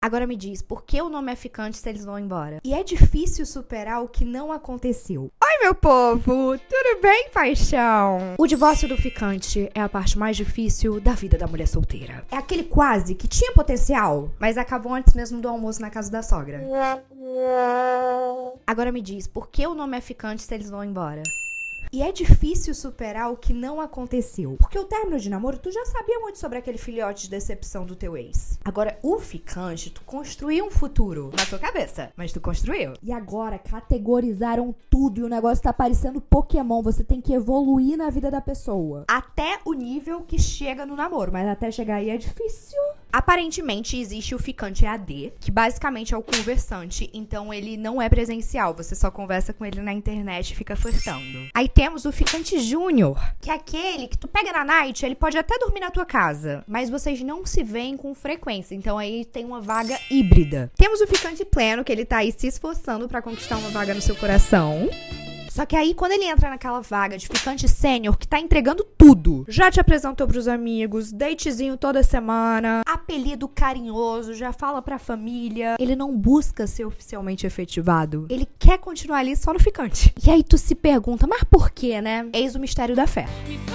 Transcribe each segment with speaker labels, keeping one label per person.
Speaker 1: Agora me diz, por que o nome é ficante se eles vão embora? E é difícil superar o que não aconteceu. Oi, meu povo! Tudo bem, paixão? O divórcio do ficante é a parte mais difícil da vida da mulher solteira. É aquele quase que tinha potencial, mas acabou antes mesmo do almoço na casa da sogra. Agora me diz, por que o nome é ficante se eles vão embora? E é difícil superar o que não aconteceu. Porque o término de namoro, tu já sabia muito sobre aquele filhote de decepção do teu ex. Agora, o ficante, tu construiu um futuro na tua cabeça. Mas tu construiu.
Speaker 2: E agora, categorizaram tudo e o negócio tá parecendo Pokémon. Você tem que evoluir na vida da pessoa.
Speaker 1: Até o nível que chega no namoro.
Speaker 2: Mas até chegar aí é difícil.
Speaker 1: Aparentemente, existe o ficante EAD, que basicamente é o conversante, então ele não é presencial, você só conversa com ele na internet e fica flertando. Aí temos o ficante júnior, que é aquele que tu pega na night, ele pode até dormir na tua casa, mas vocês não se veem com frequência, então aí tem uma vaga híbrida. Temos o ficante pleno, que ele tá aí se esforçando pra conquistar uma vaga no seu coração. Só que aí, quando ele entra naquela vaga de ficante sênior, que tá entregando tudo, já te apresentou pros amigos, datezinho toda semana, apelido carinhoso, já fala pra família, ele não busca ser oficialmente efetivado. Ele quer continuar ali só no ficante. E aí tu se pergunta, mas por quê, né? Eis o mistério da fé.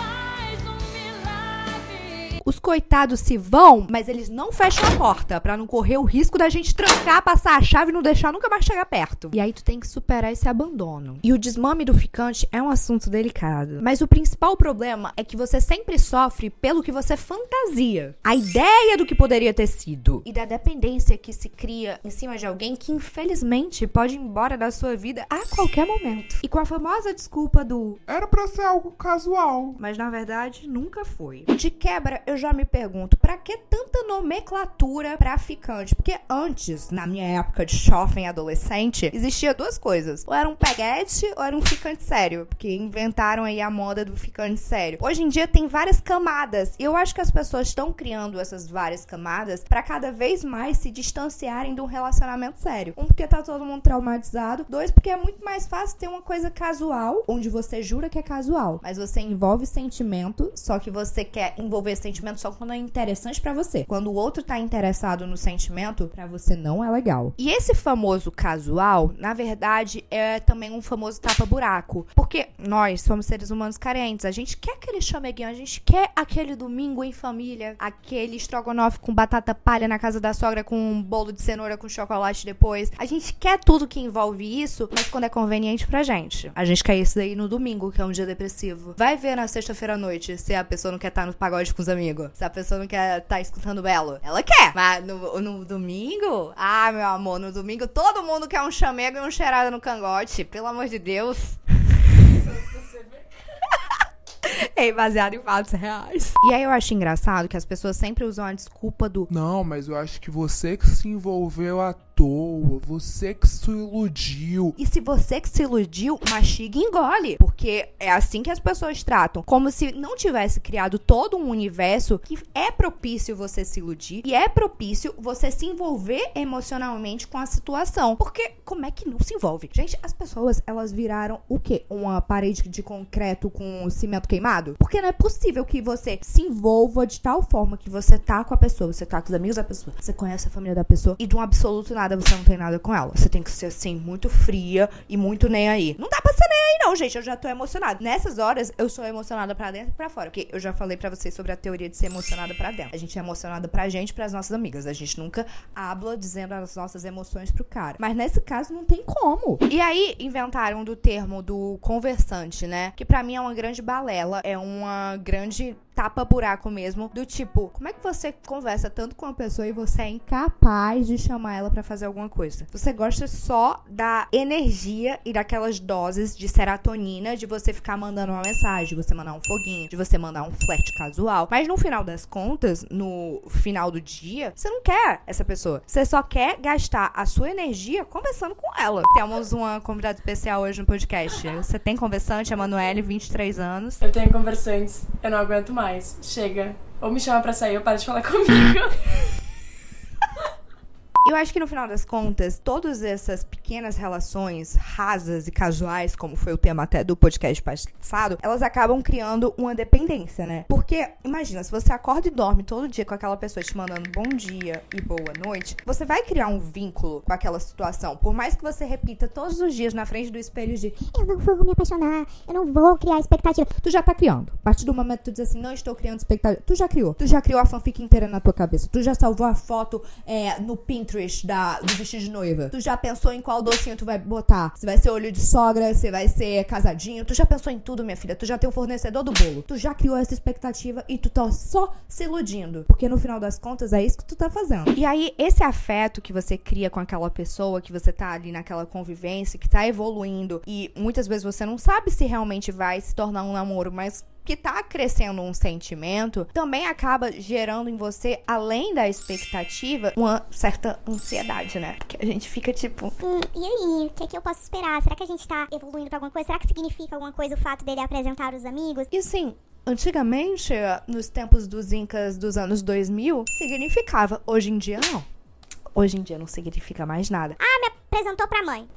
Speaker 1: Os coitados se vão, mas eles não fecham a porta pra não correr o risco da gente trancar, passar a chave e não deixar nunca mais chegar perto. E aí tu tem que superar esse abandono. E o desmame do ficante é um assunto delicado. Mas o principal problema é que você sempre sofre pelo que você fantasia. A ideia do que poderia ter sido. E da dependência que se cria em cima de alguém que infelizmente pode ir embora da sua vida a qualquer momento. E com a famosa desculpa do
Speaker 3: era pra ser algo casual.
Speaker 1: Mas na verdade nunca foi. De quebra, eu já me pergunto, pra que tanta nomenclatura pra ficante? Porque antes, na minha época de jovem adolescente, existia duas coisas. Ou era um peguete, ou era um ficante sério. Porque inventaram aí a moda do ficante sério. Hoje em dia tem várias camadas. E eu acho que as pessoas estão criando essas várias camadas pra cada vez mais se distanciarem de um relacionamento sério. Um, porque tá todo mundo traumatizado. Dois, porque é muito mais fácil ter uma coisa casual, onde você jura que é casual, mas você envolve sentimento, só que você quer envolver sentimento só quando é interessante pra você. Quando o outro tá interessado no sentimento, pra você não é legal. E esse famoso casual, na verdade, é também um famoso tapa-buraco. Porque nós somos seres humanos carentes. A gente quer aquele chameguinho, a gente quer aquele domingo em família, aquele estrogonofe com batata palha na casa da sogra com um bolo de cenoura com chocolate depois. A gente quer tudo que envolve isso, mas quando é conveniente pra gente. A gente quer isso daí no domingo, que é um dia depressivo. Vai ver na sexta-feira à noite se a pessoa não quer estar no pagode com os amigos. Se a pessoa não quer estar escutando Belo. Ela quer. Mas no domingo? Ah, meu amor, no domingo todo mundo quer um chamego e um cheirada no cangote. Pelo amor de Deus. É baseado em fatos reais. E aí eu acho engraçado que as pessoas sempre usam a desculpa do
Speaker 3: não, mas eu acho que você que se envolveu à toa, você que se iludiu.
Speaker 1: E se você que se iludiu, mastiga e engole. Porque é assim que as pessoas tratam. Como se não tivesse criado todo um universo que é propício você se iludir e é propício você se envolver emocionalmente com a situação. Porque como é que não se envolve? Gente, as pessoas, elas viraram o quê? Uma parede de concreto com cimento queimado? Porque não é possível que você se envolva de tal forma que você tá com a pessoa, você tá com os amigos da pessoa, você conhece a família da pessoa e de um absoluto nada você não tem nada com ela. Você tem que ser assim, muito fria e muito nem aí. Não dá pra ser nem aí não, gente. Eu já tô emocionada. Nessas horas, eu sou emocionada pra dentro e pra fora. Porque eu já falei pra vocês sobre a teoria de ser emocionada pra dentro. A gente é emocionada pra gente e pras nossas amigas. A gente nunca habla dizendo as nossas emoções pro cara. Mas nesse caso, não tem como. E aí, inventaram do termo do conversante, né? Que pra mim é uma grande balela. É uma grande tapa-buraco mesmo. Do tipo, como é que você conversa tanto com uma pessoa e você é incapaz de chamar ela pra fazer alguma coisa? Você gosta só da energia e daquelas doses de serotonina de você ficar mandando uma mensagem, de você mandar um foguinho, de você mandar um flerte casual. Mas no final das contas, no final do dia, você não quer essa pessoa. Você só quer gastar a sua energia conversando com ela. Temos uma convidada especial hoje no podcast. Você tem conversante, Emanuele, 23 anos.
Speaker 4: Eu tenho conversantes. Eu não aguento mais. Chega. Ou me chama pra sair ou para de falar comigo.
Speaker 1: Eu acho que no final das contas, todas essas pequenas relações rasas e casuais, como foi o tema até do podcast passado, elas acabam criando uma dependência, né? Porque, imagina, se você acorda e dorme todo dia com aquela pessoa te mandando bom dia e boa noite, você vai criar um vínculo com aquela situação. Por mais que você repita todos os dias na frente do espelho de
Speaker 5: eu não vou me apaixonar, eu não vou criar expectativa.
Speaker 2: Tu já tá criando. A partir do momento que tu diz assim, não estou criando expectativa, tu já criou. Tu já criou a fanfic inteira na tua cabeça. Tu já salvou a foto no Pinterest do vestido de noiva. Tu já pensou em qual docinho tu vai botar. Se vai ser olho de sogra, se vai ser casadinho. Tu já pensou em tudo, minha filha. Tu já tem o fornecedor do bolo. Tu já criou essa expectativa e tu tá só se iludindo. Porque no final das contas é isso que tu tá fazendo.
Speaker 1: E aí, esse afeto que você cria com aquela pessoa, que você tá ali naquela convivência, que tá evoluindo, e muitas vezes você não sabe se realmente vai se tornar um namoro, mas que tá crescendo um sentimento, também acaba gerando em você, além da expectativa, uma certa ansiedade, né? Que a gente fica tipo...
Speaker 5: E aí, o que é que eu posso esperar? Será que a gente tá evoluindo pra alguma coisa? Será que significa alguma coisa o fato dele apresentar os amigos?
Speaker 1: E assim, antigamente, nos tempos dos incas dos anos 2000, significava. Hoje em dia, não. Hoje em dia não significa mais nada.
Speaker 5: Me apresentou pra mãe.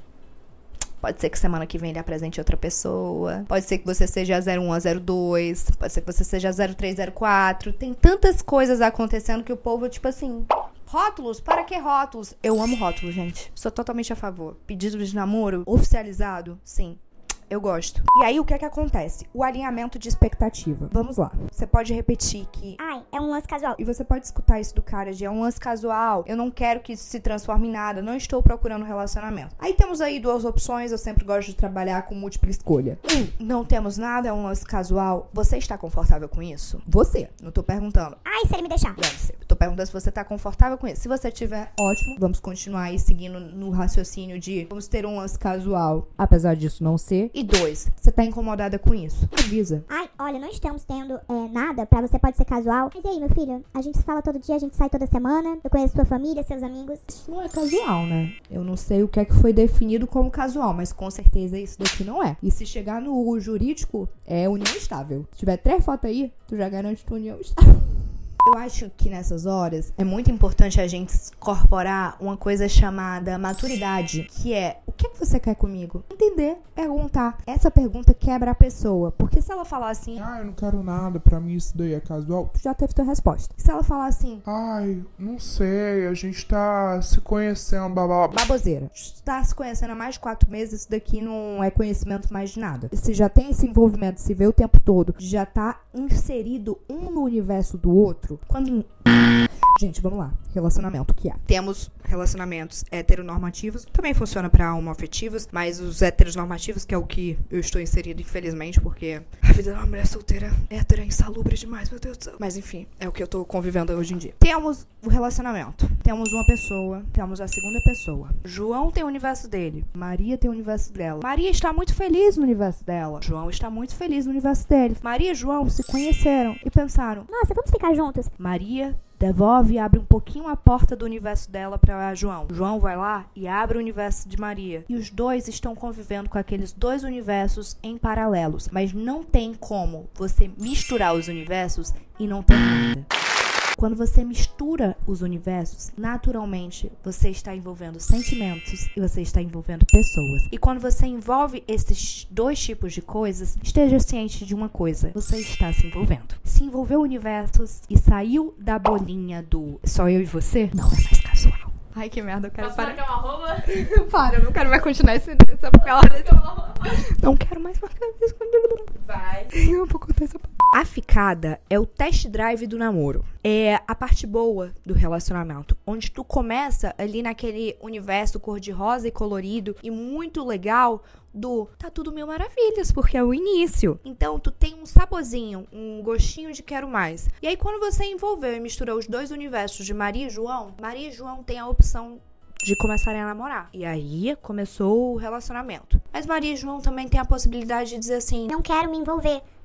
Speaker 1: Pode ser que semana que vem ele apresente outra pessoa. Pode ser que você seja a 01, a 02. Pode ser que você seja a 03, 04. Tem tantas coisas acontecendo que o povo, tipo assim... Rótulos? Para que rótulos? Eu amo rótulos, gente. Sou totalmente a favor. Pedido de namoro oficializado? Sim. Eu gosto.
Speaker 2: E aí, o que é que acontece? O alinhamento de expectativa. Vamos lá. Você pode repetir que...
Speaker 5: Ai, é um lance casual.
Speaker 2: E você pode escutar isso do cara de é um lance casual.
Speaker 1: Eu não quero que isso se transforme em nada. Não estou procurando relacionamento.
Speaker 2: Aí temos aí duas opções. Eu sempre gosto de trabalhar com múltipla escolha.
Speaker 1: Não temos nada, é um lance casual. Você está confortável com isso?
Speaker 2: Você.
Speaker 1: Não tô perguntando.
Speaker 5: Ai, se ele me deixar.
Speaker 1: Deve ser. Tô perguntando se você tá confortável com isso. Se você tiver,
Speaker 2: ótimo. Vamos continuar aí seguindo no raciocínio de vamos ter um lance casual, apesar disso não ser.
Speaker 1: E 2,
Speaker 2: você tá incomodada com isso? Avisa.
Speaker 5: Ai, olha, não estamos tendo nada, pra você pode ser casual. Mas e aí, meu filho? A gente se fala todo dia, a gente sai toda semana. Eu conheço sua família, seus amigos.
Speaker 2: Isso não é casual, né? Eu não sei o que é que foi definido como casual, mas com certeza isso daqui não é. E se chegar no jurídico, é união estável. Se tiver 3 fotos aí, tu já garante tua união estável.
Speaker 1: Eu acho que nessas horas é muito importante a gente incorporar uma coisa chamada maturidade, que é, o que é que você quer comigo?
Speaker 2: Entender, perguntar. Essa pergunta quebra a pessoa, porque se ela falar assim,
Speaker 3: eu não quero nada, pra mim isso daí é casual,
Speaker 2: tu já teve tua resposta. Se ela falar assim,
Speaker 3: não sei, a gente tá se conhecendo, babá.
Speaker 2: Baboseira. Tu tá se conhecendo há mais de 4 meses, isso daqui não é conhecimento mais de nada. Se já tem esse envolvimento, se vê o tempo todo, já tá inserido um no universo do outro, quando... Gente, vamos lá. Relacionamento, o que é?
Speaker 1: Temos relacionamentos heteronormativos, também funciona para homoafetivos, mas os heteronormativos, que é o que eu estou inserido, infelizmente, porque a vida de uma mulher solteira hétera é insalubre demais, meu Deus do céu. Mas enfim, é o que eu tô convivendo hoje em dia. Temos o relacionamento. Temos uma pessoa, temos a segunda pessoa. João tem o universo dele. Maria tem o universo dela. Maria está muito feliz no universo dela. João está muito feliz no universo dele. Maria e João se conheceram e pensaram,
Speaker 5: nossa, vamos ficar juntos.
Speaker 1: Maria devolve e abre um pouquinho a porta do universo dela para João. João vai lá e abre o universo de Maria. E os dois estão convivendo com aqueles 2 universos em paralelos. Mas não tem como você misturar os universos e não ter nada. Quando você mistura os universos, naturalmente você está envolvendo sentimentos e você está envolvendo pessoas. E quando você envolve esses 2 tipos de coisas, esteja ciente de uma coisa: você está se envolvendo. Se envolveu universos e saiu da bolinha do só eu e você, não é mais casual. Ai, que merda, eu quero parar.
Speaker 4: Posso marcar uma arroba?
Speaker 1: Para, eu não quero mais continuar essa palavra. Não quero mais marcar isso.
Speaker 4: Vai.
Speaker 1: Eu vou contar essa parte. A ficada é o test drive do namoro. É a parte boa do relacionamento, onde tu começa ali naquele universo cor-de-rosa e colorido e muito legal do tá tudo mil maravilhas, porque é o início. Então tu tem um saborzinho, um gostinho de quero mais. E aí quando você envolveu e misturou os 2 universos de Maria e João tem a opção de começarem a namorar. E aí começou o relacionamento. Mas Maria e João também tem a possibilidade de dizer assim,
Speaker 5: não quero me envolver.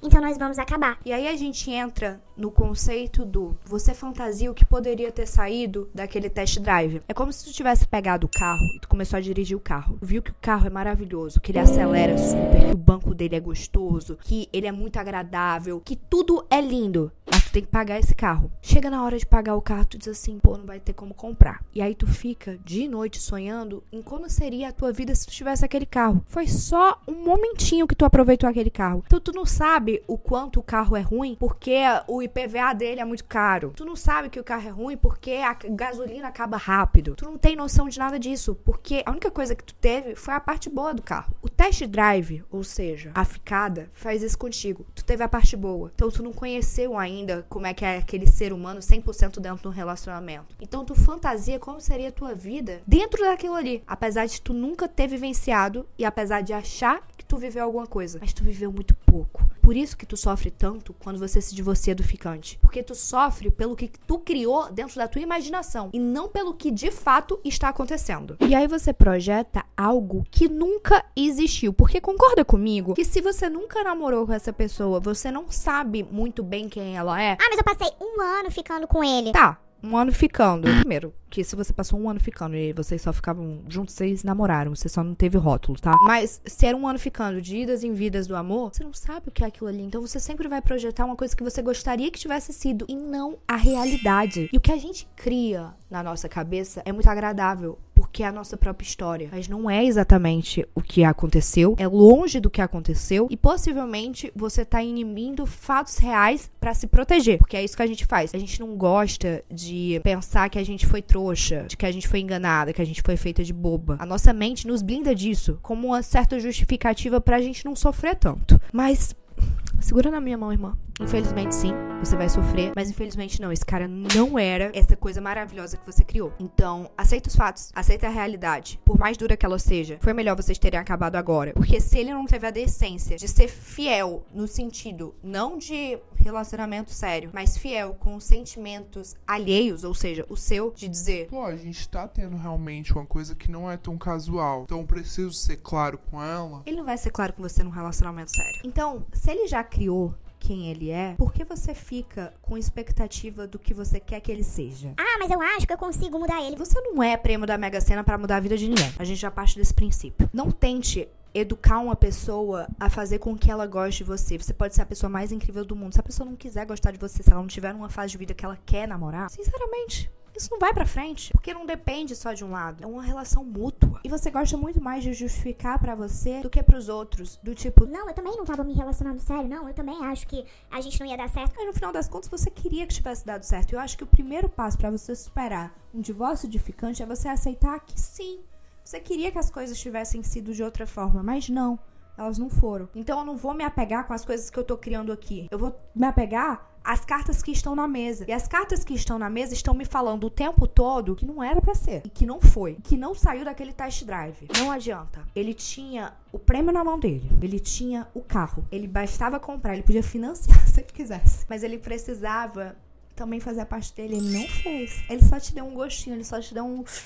Speaker 5: então nós vamos acabar.
Speaker 1: E aí a gente entra no conceito do você fantasia o que poderia ter saído daquele test drive. É como se tu tivesse pegado o carro e tu começou a dirigir o carro. Tu viu que o carro é maravilhoso, que ele acelera super, que o banco dele é gostoso, que ele é muito agradável, que tudo é lindo. Mas tu tem que pagar esse carro. Chega na hora de pagar o carro, tu diz assim, pô, não vai ter como comprar. E aí tu fica de noite sonhando em como seria a tua vida se tu tivesse aquele carro. Foi só um momentinho que tu aproveitou aquele carro. Então tu não sabe o quanto o carro é ruim porque o IPVA dele é muito caro. Tu não sabe que o carro é ruim porque a gasolina acaba rápido. Tu não tem noção de nada disso, porque a única coisa que tu teve foi a parte boa do carro. O test drive, ou seja, a ficada, faz isso contigo. Tu teve a parte boa. Então tu não conheceu ainda como é que é aquele ser humano 100% dentro de um relacionamento. Então tu fantasia como seria a tua vida dentro daquilo ali. Apesar de tu nunca ter vivenciado e apesar de achar que tu viveu alguma coisa. Mas tu viveu muito pouco. Por isso que tu sofre tanto quando você se divorcia do ficante. Porque tu sofre pelo que tu criou dentro da tua imaginação e não pelo que de fato está acontecendo. E aí você projeta algo que nunca existiu. Porque concorda comigo que se você nunca namorou com essa pessoa, você não sabe muito bem quem ela é.
Speaker 5: Ah, mas eu passei 1 ano ficando com ele.
Speaker 1: Tá. 1 ano ficando. Primeiro, que se você passou 1 ano ficando e vocês só ficavam juntos, vocês namoraram, você só não teve rótulo, tá? Mas se era 1 ano ficando de idas em vidas do amor, você não sabe o que é aquilo ali. Então você sempre vai projetar uma coisa que você gostaria que tivesse sido e não a realidade. E o que a gente cria na nossa cabeça é muito agradável, porque é a nossa própria história. Mas não é exatamente o que aconteceu, é longe do que aconteceu e possivelmente você tá inimindo fatos reais pra se proteger, porque é isso que a gente faz. A gente não gosta de pensar que a gente foi trouxa, de que a gente foi enganada, que a gente foi feita de boba. A nossa mente nos blinda disso como uma certa justificativa pra gente não sofrer tanto. Mas segura na minha mão, irmã. Infelizmente, sim, você vai sofrer. Mas infelizmente não, esse cara não era essa coisa maravilhosa que você criou. Então, aceita os fatos, aceita a realidade. Por mais dura que ela seja, foi melhor vocês terem acabado agora. Porque se ele não teve a decência de ser fiel no sentido, não de relacionamento sério, mas fiel com os sentimentos alheios, ou seja, o seu, de dizer,
Speaker 3: Pô, a gente tá tendo realmente uma coisa que não é tão casual. Então eu preciso ser claro com ela.
Speaker 1: ele não vai ser claro com você num relacionamento sério. Então, se ele já criou quem ele é, por que você fica com expectativa do que você quer que ele seja?
Speaker 5: Ah, mas eu acho que eu consigo mudar ele.
Speaker 1: Você não é prêmio da Mega Sena pra mudar a vida de ninguém. A gente já parte desse princípio. Não tente educar uma pessoa a fazer com que ela goste de você. Você pode ser a pessoa mais incrível do mundo. Se a pessoa não quiser gostar de você, se ela não tiver numa fase de vida que ela quer namorar, sinceramente, isso não vai pra frente, porque não depende só de um lado. É uma relação mútua. E você gosta muito mais de justificar pra você do que pros outros. Do tipo,
Speaker 5: Não, eu também não tava me relacionando sério, não. Eu também acho que a gente não ia dar certo.
Speaker 1: mas no final das contas você queria que tivesse dado certo. Eu acho que o primeiro passo pra você superar um divórcio de ficante é você aceitar que sim, você queria que as coisas tivessem sido de outra forma, mas não, elas não foram. Então eu não vou me apegar com as coisas que eu tô criando aqui. Eu vou me apegar às cartas que estão na mesa. E as cartas que estão na mesa estão me falando o tempo todo que não era pra ser. E que não foi. Que não saiu daquele test drive. Não adianta. Ele tinha o prêmio na mão dele. Ele tinha o carro. Ele bastava comprar. Ele podia financiar se ele quisesse. Mas ele precisava também fazer a parte dele. Ele não fez. Ele só te deu um gostinho. Ele só te deu um...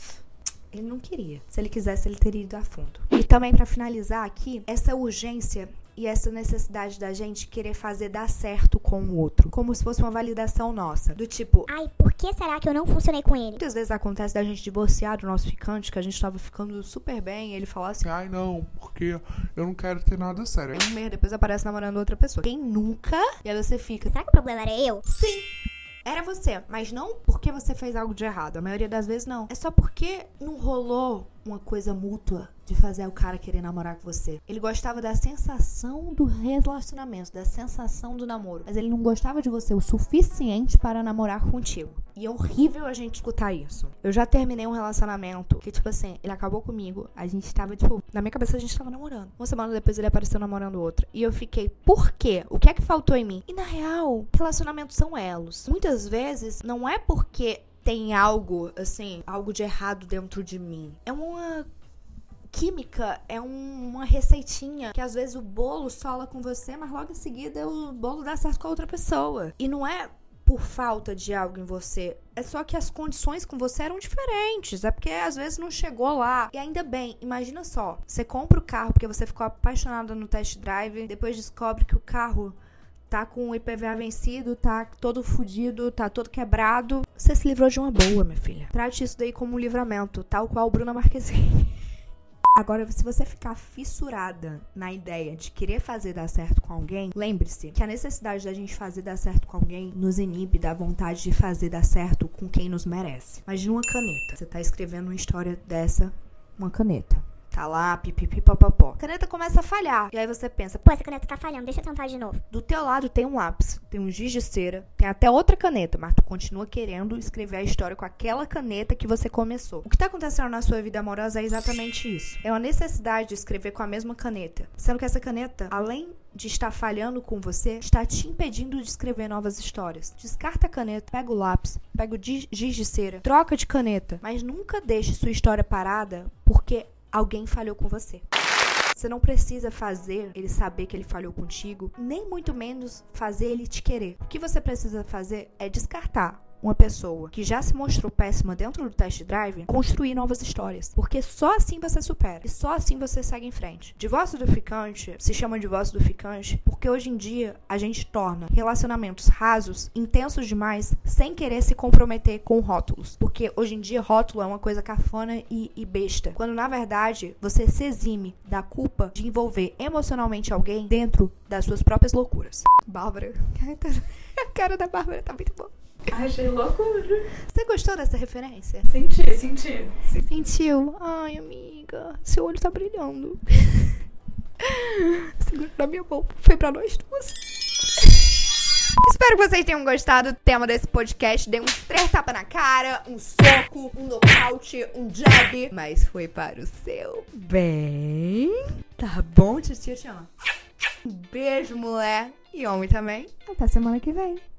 Speaker 1: Ele não queria. Se ele quisesse, ele teria ido a fundo. E também, pra finalizar aqui, essa urgência e essa necessidade da gente querer fazer dar certo com o outro. Como se fosse uma validação nossa. Do tipo,
Speaker 5: Ai, por que será que eu não funcionei com ele?
Speaker 1: muitas vezes acontece da gente divorciar do nosso ficante, que a gente tava ficando super bem, e ele falar assim,
Speaker 3: Ai, não, porque eu não quero ter nada sério.
Speaker 1: um mês depois aparece namorando outra pessoa. Quem nunca? E aí você fica,
Speaker 5: Será que o problema era eu?
Speaker 1: sim, era você, mas não porque você fez algo de errado. A maioria das vezes não. É só porque não rolou uma coisa mútua de fazer o cara querer namorar com você. Ele gostava da sensação do relacionamento, da sensação do namoro, mas ele não gostava de você o suficiente para namorar contigo. E é horrível a gente escutar isso. Eu já terminei um relacionamento que, tipo assim, ele acabou comigo, a gente tava, tipo, na minha cabeça a gente tava namorando. Uma semana depois ele apareceu namorando outra. E eu fiquei, por quê? O que é que faltou em mim? E na real, relacionamentos são elos. Muitas vezes, não é porque tem algo, assim, algo de errado dentro de mim. É uma química, é uma receitinha que às vezes o bolo sola com você, mas logo em seguida o bolo dá certo com a outra pessoa. E não é por falta de algo em você É só que as condições com você eram diferentes. É porque às vezes não chegou lá. E ainda bem, imagina só. Você compra o carro porque você ficou apaixonada no test drive. Depois descobre que o carro tá com o IPVA vencido, tá todo fudido, tá todo quebrado. Você se livrou de uma boa, minha filha. Trate isso daí como um livramento, tal qual Bruna Marquezine. Agora, se você ficar fissurada na ideia de querer fazer dar certo com alguém, lembre-se que a necessidade da gente fazer dar certo com alguém nos inibe da vontade de fazer dar certo com quem nos merece. Imagina uma caneta. Você tá escrevendo uma história dessa, uma caneta. Tá lá, pipipipopopó. A caneta começa a falhar. E aí você pensa,
Speaker 5: Pô, essa caneta tá falhando, deixa eu tentar de novo.
Speaker 1: do teu lado tem um lápis, tem um giz de cera, tem até outra caneta, mas tu continua querendo escrever a história com aquela caneta que você começou. O que tá acontecendo na sua vida amorosa é exatamente isso. É uma necessidade de escrever com a mesma caneta. Sendo que essa caneta, além de estar falhando com você, está te impedindo de escrever novas histórias. Descarta a caneta, pega o lápis, pega o giz de cera, troca de caneta, mas nunca deixe sua história parada porque alguém falhou com você. Você não precisa fazer ele saber que ele falhou contigo, nem muito menos fazer ele te querer. O que você precisa fazer é descartar uma pessoa que já se mostrou péssima dentro do test drive, construir novas histórias. Porque só assim você supera. E só assim você segue em frente. Divórcio do ficante se chama divórcio do ficante porque hoje em dia a gente torna relacionamentos rasos, intensos demais, sem querer se comprometer com rótulos. Porque hoje em dia rótulo é uma coisa cafona e besta. Quando na verdade você se exime da culpa de envolver emocionalmente alguém dentro das suas próprias loucuras. Bárbara. A cara da Bárbara tá muito boa.
Speaker 4: Achei loucura.
Speaker 1: Você gostou dessa referência?
Speaker 4: Senti.
Speaker 1: Sentiu? Ai, amiga, seu olho tá brilhando. Segura na minha mão. Foi pra nós duas. Espero que vocês tenham gostado do tema desse podcast. Dei uns 3 tapas na cara, um soco, um nocaute, um jab. Mas foi para o seu bem. Tá bom, tia te ama. Um beijo, mulher. E homem também. Até semana que vem.